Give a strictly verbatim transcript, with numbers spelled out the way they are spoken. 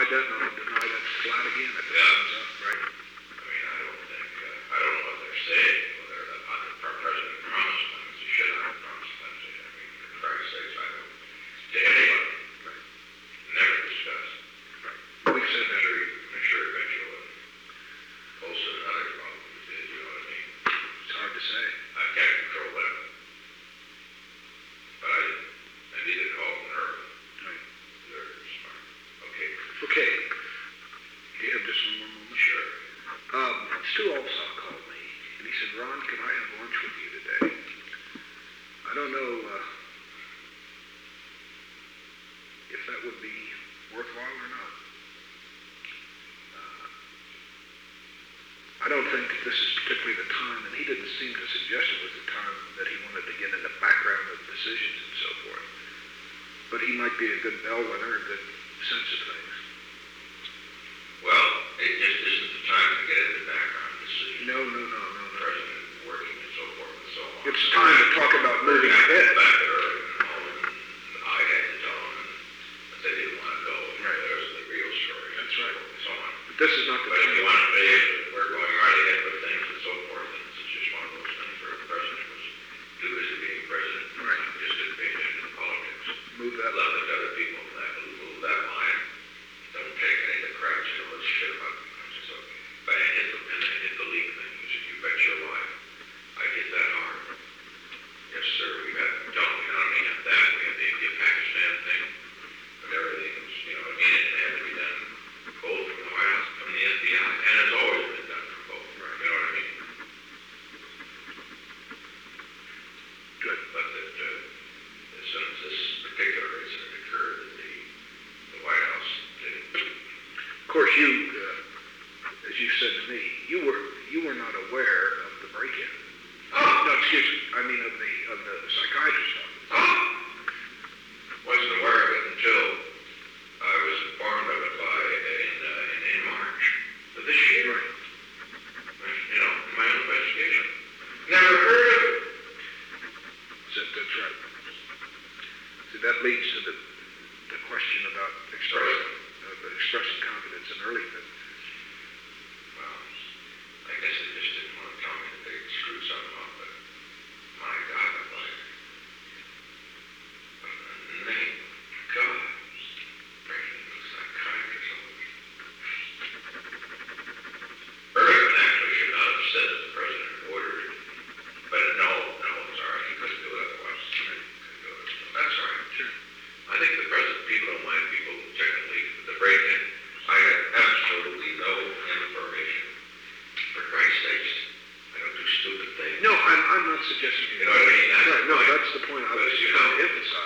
denied that, and I'll deny that flat again if it Yeah. comes up, right? I mean, I don't think, uh, I don't know what they're saying, whether the, uh, the president promised things, he should not have promised things. I mean, for Christ's sakes, I don't, to anybody, Right. never discussed. Right. We've said I'm that. sure, I'm sure eventually, Olson and others probably did, you know what I mean? It's hard to say. I can't control that. But I didn't, and neither did Alton or Irvin. Right. They're smart. Okay, Okay. Do you have just one more moment? sure. Um, Stu Alsop called me, and he said, Ron, can I have lunch with you today? I don't know uh, if that would be worthwhile or not. Uh, I don't think that this is particularly the time, and he didn't seem to suggest it was the time that he wanted to get in the background of decisions and so forth. But he might be a good bellwether, a good sense of things. Well, it just isn't the time to get into background decisions. No, no, no, no, no. President working and so forth and so on. It's time to talk about moving ahead. Back at Irvin and Alton, I had to tell them that they didn't want to go. And Right. there's the real story. That's right. And so on. But this is not the But if time. you want to say we're going right ahead with things and so forth, and it's just one of those things where the president was too busy being president. Right. And just didn't pay attention to politics. Move that Left it to other people that move that line. Don't take any of the crap, you know, let's shit about it. So, but I hit the, and I hit the league thing. You said, you bet your life. I hit that hard. Yes, sir. We had, don't we not only have that, we had the India Pakistan thing. But everything was, you know, it needed to have to be done both from the White House and from the F B I. And it's always been done from both. Right. You know what I mean? Good. But that, uh, as soon as this particular incident occurred, that the, the White House didn't. Of course, you, uh, as you said to me, you were you were not aware of the break-in. Oh! No, excuse me. I mean of the of the psychiatrist office. Oh! Wasn't aware of it until I was informed of it by in, uh, in, in March of this year. Right. You know, in my own investigation. Never heard of it. So that's right. See, that leads to the the question about expressing uh, expressing confidence in early that Well, I guess they just didn't want to tell me that they screwed something up, but my God, I'm like, thank God, breaking the psychiatrist office. Irvin actually should not have said that the president ordered it, but no, no, it's all right, he couldn't do it otherwise. He couldn't do it. That's all right. sure. I think the president, people don't mind people checking leaks, but the break-in, I had absolutely no information. For Christ's sakes, I don't do stupid things. No, I'm I'm not suggesting You know what I mean? That's Right. the No, point. that's the point I was Because, you trying to know, emphasize.